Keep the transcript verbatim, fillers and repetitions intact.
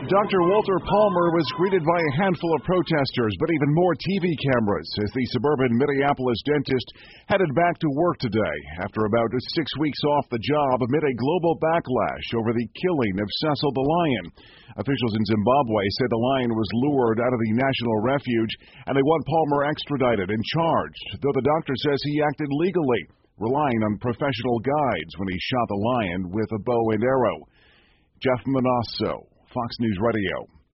Doctor Walter Palmer was greeted by a handful of protesters, but even more T V cameras as the suburban Minneapolis dentist headed back to work today after about six weeks off the job amid a global backlash over the killing of Cecil the Lion. Officials in Zimbabwe say the lion was lured out of the national refuge and they want Palmer extradited and charged, though the doctor says he acted legally, relying on professional guides when he shot the lion with a bow and arrow. Jeff Manasso, Fox News Radio.